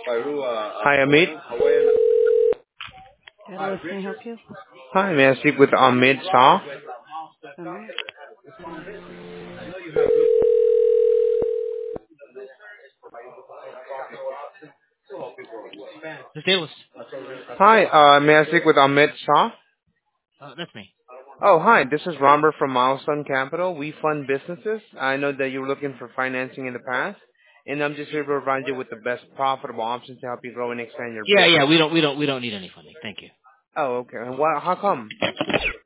Hi, Amit. Catalyst, can I help you? Hi, may I speak with Amit Shah? 1 minute. The Catalyst. Hi, may I speak with Amit Shah? That's me. Oh, hi, this is Robert from Milestone Capital. We fund businesses. I know that you were looking for financing in the past, and I'm just here to provide you with the best profitable options to help you grow and expand your Yeah, business. we don't need any funding. Thank you. Oh, okay. And how come?